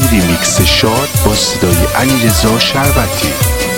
ریمیکس شاد با صدای علیرضا شربتی.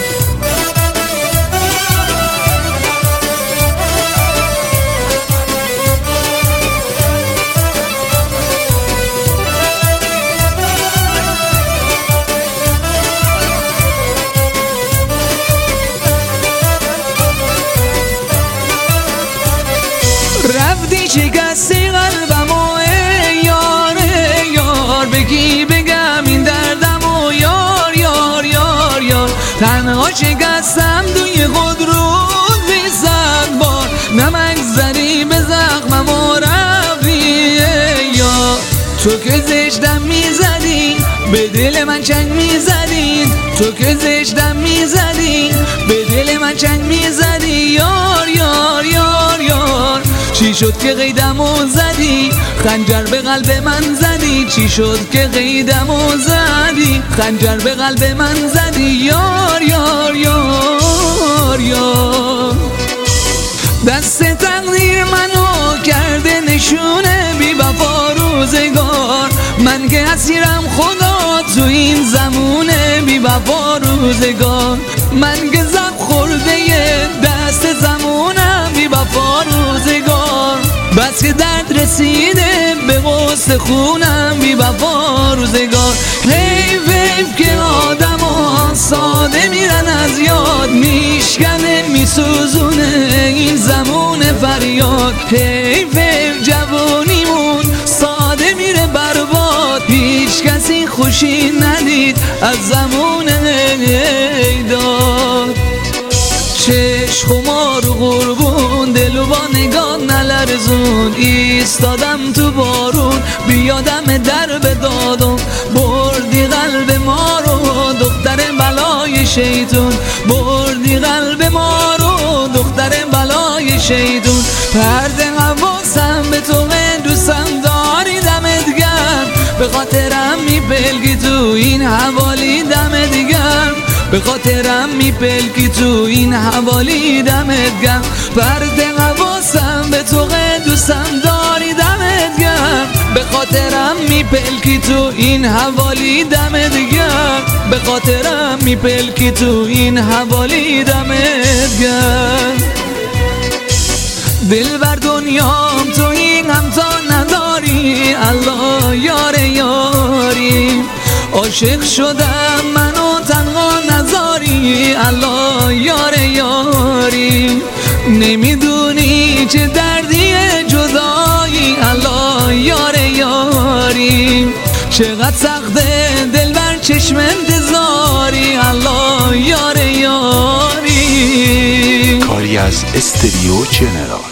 رفتی شکستی قلبمو ای یار ای یار، بگی بگم این دردمو یار یار یار یار. تنها شکستم توی خود روزی 100 بار، نمک زدی به زخمم و رفتی ای یار. تو که زشتم میزدی به دل من چنگ میزدی، تو که زشتم میزدی به دل من چنگ میزدی یار یار یار یار. چی شد که قیدمو زدی خنجر به قلب من زدی، چی شد که قیدمو زدی خنجر به قلب من زدی یار یار یار یار. دست تقدیر منو کرده نشونه بی وفا روزگار، من که اسیرم خدا تو این زمونه بی وفا روزگار. من که زب خورده دست زمونم بی وفا روزگار، بس که درد رسیده به غصه خونم بی وفا روزگار. حیف حیف که آدم ها ساده میرن از یاد، میشکنه میسوزونه این زمون فریاد. حیف حیف جوانیمون ساده میره برباد، هیچ کسی خوشی ندید از زمون داد. چشم خمار و قربون دلو با نگاه نلرزون، ایستادم تو بارون بیادم در به دادم. بردی قلب ما رو دختر بلای شیطون، بردی قلب ما رو دختر بلای شیطون. پرده حواسم به تو دوستم داری دمت گرم، به خاطرم میپلکی تو این حوالی دمت گرم، به خاطرم میپلکی تو این حوالی دمت گرم. پرده حواسم به تو دوستم داری دمت گرم، به خاطرم میپلکی تو این حوالی دمت گرم، به خاطرم میپلکی تو این حوالی دمت گرم. دل بر دنیام تو این هم تا نداری، الله یار یاری. عاشق شدم منو تنها نذاری، الله یار یاری. نمیدونی چه دردی جدایی، الله یار یاری. چقدر سخته دل بر چشم انتظاری، الله یار یاری. کاری از استریو جنرال.